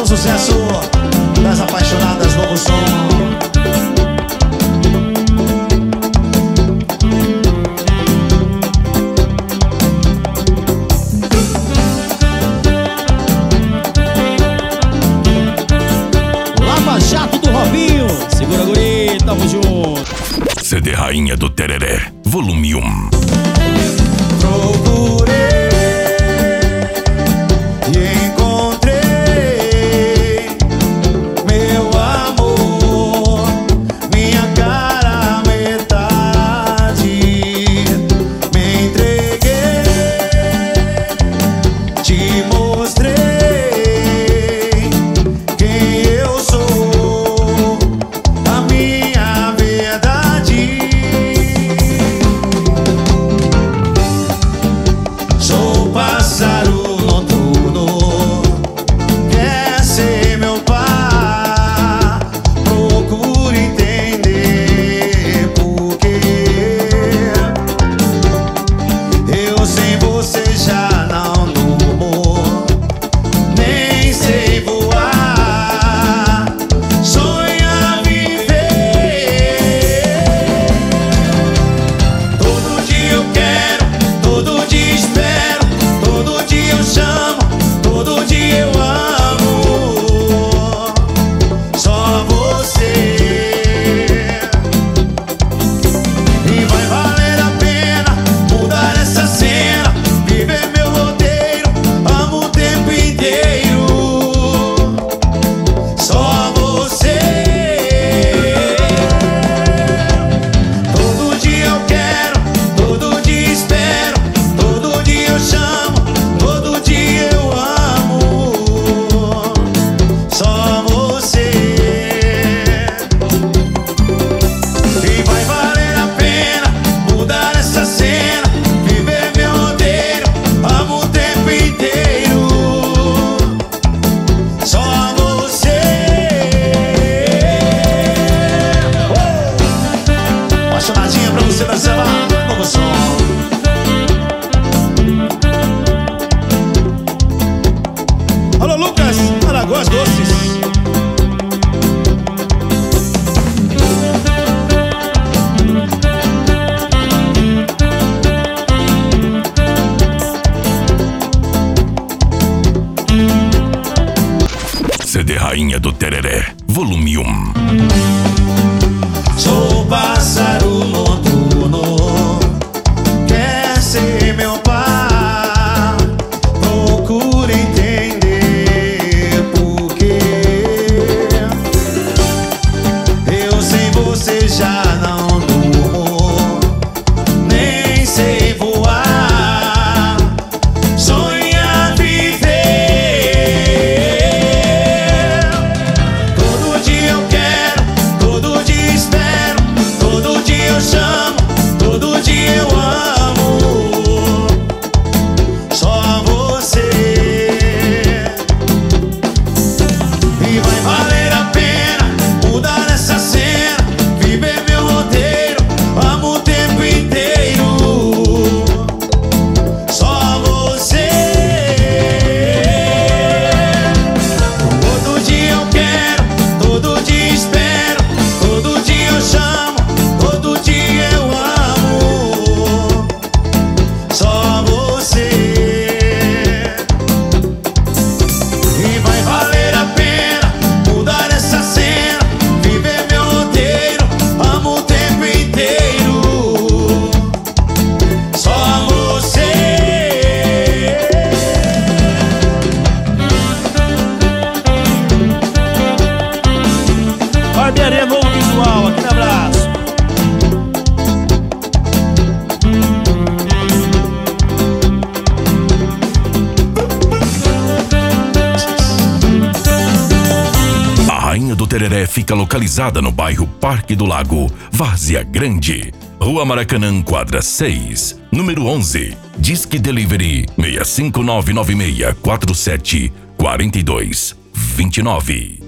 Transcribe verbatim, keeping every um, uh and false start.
sucesso das apaixonadas, novo som. Lava Jato do Robinho. Segura, guri, tamo junto. C D Rainha do Tereré, volume um. Procurei e encontrei meu amor, minha cara metade. Me entreguei, te mostrei quem eu sou, a minha verdade. Sou pássaro noturno, quer ser meu par. Procure entender por quê eu sem você já não durmo, nem sei voar. Sonha viver. Todo dia eu quero, todo dia espero, todo dia eu chamo, todo dia eu amo só você. E vai valer a pena mudar essa cena, viver meu roteiro, amo o tempo inteiro só você. Todo dia eu quero, todo dia espero, todo dia eu chamo, todo dia eu amo só você. E vai valer a pena mudar essa cena, viver meu roteiro, amo o tempo inteiro só você. Apaixonadinha pra você dançar lá, novo som. Alô, Lucas, Alagoas Doces. C D Rainha do Tereré, volume um. Sou pássaro noturno, quer ser meu par. Procure entender por quê eu sem você já não durmo, nem sei voar. Sonha viver. Todo dia eu quero, todo dia espero, todo dia eu chamo, todo dia eu amo só você. E vai valer a pena mudar essa cena, viver meu roteiro, amo o tempo inteiro só você. Todo dia eu quero, todo dia espero, todo dia eu chamo, todo dia eu amo só você. E vai valer a pena mudar essa cena, viver meu roteiro, amo o tempo inteiro só você. Barbearia Novo Visual, aquele abraço. A Rainha do Tereré fica localizada no bairro Parque do Lago, Várzea Grande, Rua Maracanã, quadra seis, número onze. Disque Delivery seis cinco nove nove seis quatro sete quatro dois dois nove.